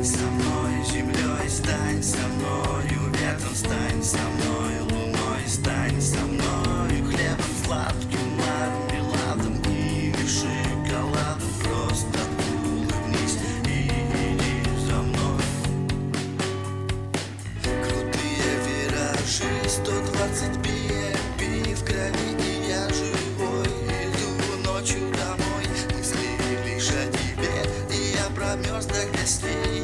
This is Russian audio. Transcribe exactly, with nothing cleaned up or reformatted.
со мной, землей стань со мною, ветром стань со мной, луной стань со мной, хлебом сладким, мармеладом или шоколадом. Просто улыбнись и иди за мной. Крутые виражи, сто двадцать би эм пи в крови, и я живой. Иду ночью домой, мысли лишь о тебе, и я промерз до костей.